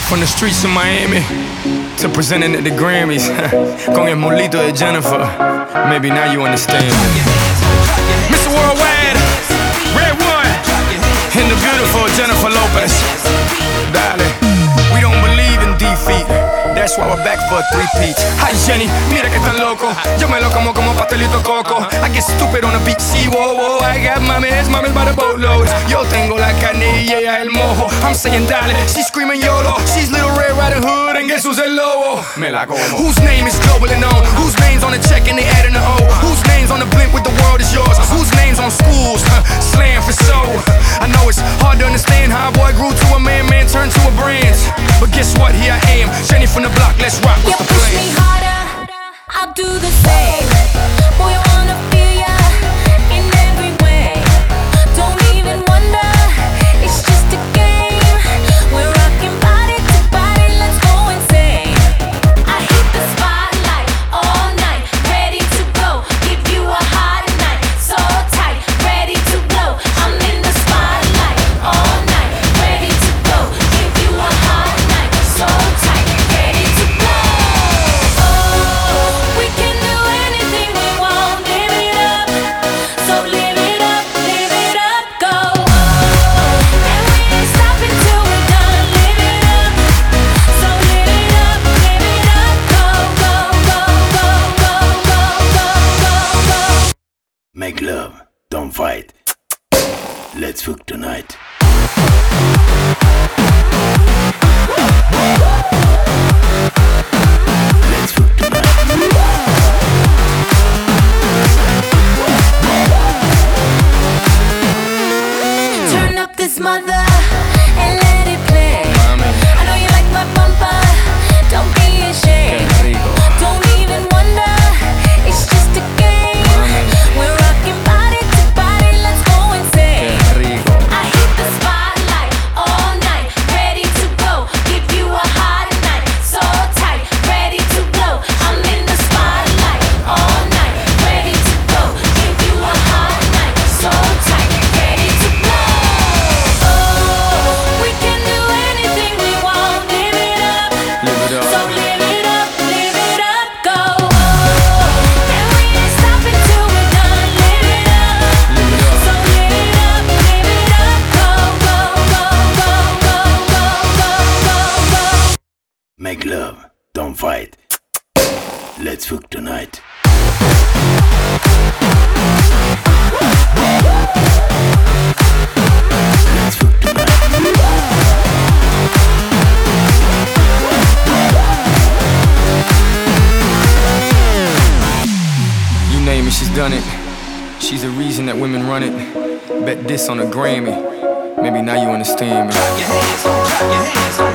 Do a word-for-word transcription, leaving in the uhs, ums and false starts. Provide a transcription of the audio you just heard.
From the streets of Miami to presenting at the Grammys con el molito de Jennifer. Maybe now you understand. Mister Worldwide, Red One, and the beautiful Jennifer Lopez. Dale, we don't believe in defeat. That's why we're back for a three-peat. Hi Jenny, mira que tan loco. Yo me lo como como pastelito coco. I get stupid on the beat, see, whoa, whoa. I got mames, mames by the boatload. Yo tengo la carne y ella el mojo. I'm saying dale, she's screaming YOLO. She's Little Red Riding Hood and guess who's el lobo? Me la como. Whose name is globally known? Whose name's on the check and they adding the O? Whose name's on the blimp with the world is yours? Whose name's on schools? Huh, slam for so. I know it's hard to understand how a boy grew to a man, man turned to a brand. But guess what? Here I am, Jenny from the block, let's rock. You push me harder, I'll do the same. Boy, I wanna feel ya in every way. Don't even wonder, it's just a game. We're rocking body to body, let's go insane. I hit the spotlight all night, ready to go. Give you a hot night, so tight, ready to blow. I'm in the spotlight all night, ready to go. Give you a hot night, so tight, ready to blow. Make love, don't fight. Let's fuck tonight. Let's fuck tonight. Turn up this mother and let it play. I know you like my bumper, don't be ashamed. Don't even wonder, it's just a game. We're rocking body to body, let's go insane. I hit the spotlight all night, ready to go. Give you a hot night, so tight, ready to blow. I'm in the spotlight all night, ready to go. Give you a hot night, so tight, ready to blow. Oh, we can do anything we want, live it up. So live it up, live it up, go. Oh, and we ain't stopping till we're done, live it up. So live it up, live it up, go, go, go, go, go, go, go, go, go. Make love, don't fight. Let's fuck tonight. Let's fuck tonight. You name it, she's done it. She's the reason that women run it. Bet this on a Grammy. Maybe now you understand me.